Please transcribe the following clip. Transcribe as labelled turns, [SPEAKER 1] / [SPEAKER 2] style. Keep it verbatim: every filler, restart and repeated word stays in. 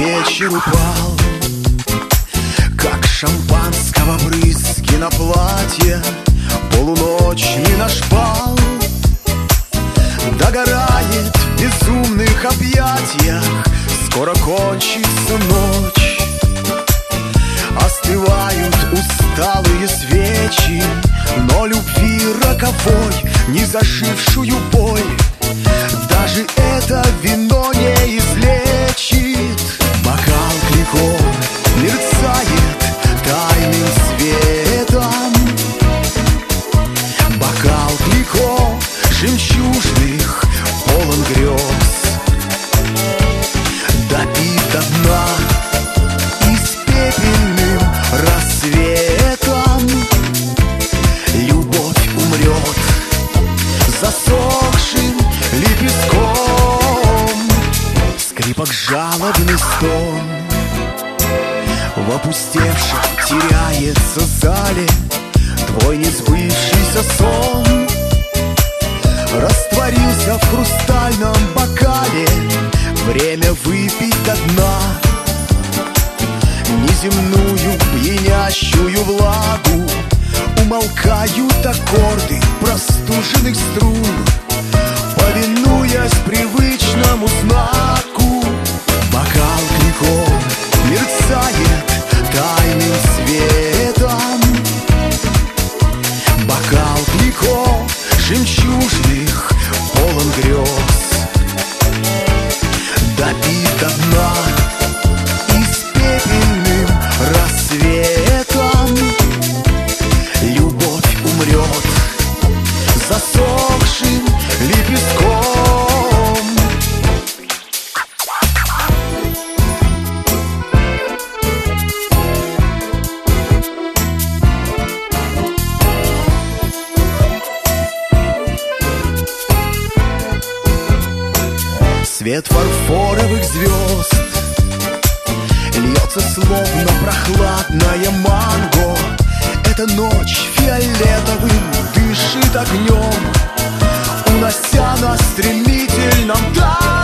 [SPEAKER 1] вечер упал, как шампанского брызги на платье, полуночный наш бал догорает в безумных объятиях. Скоро кончится ночь, остывают усталые свечи, но любви роковой, не зажившую боль, даже это вино не излечит. Бокал клейком мерцает тайным светом, бокал клейком жемчужных полон грез. Допит до дна и с пепельным рассветом любовь умрет засохшим лепестком. Скрипок жалобный стон в опустевшем теряется зале. Твой несбывшийся сон растворился в хрустальном бокале. Время выпить до дна неземную пьянящую влагу. Умолкают аккорды простуженных струн, повинуясь привычному знаку. Бокал клейком мерцает тайным светом, бокал клейком жемчужных полон грез. Допит до дна и с пепельным рассветом любовь умрет засохшим лепестком. Свет фарфоровых звезд льется словно прохладная манго. Эта ночь фиолетовым дышит огнем, унося нас в стремительном танце.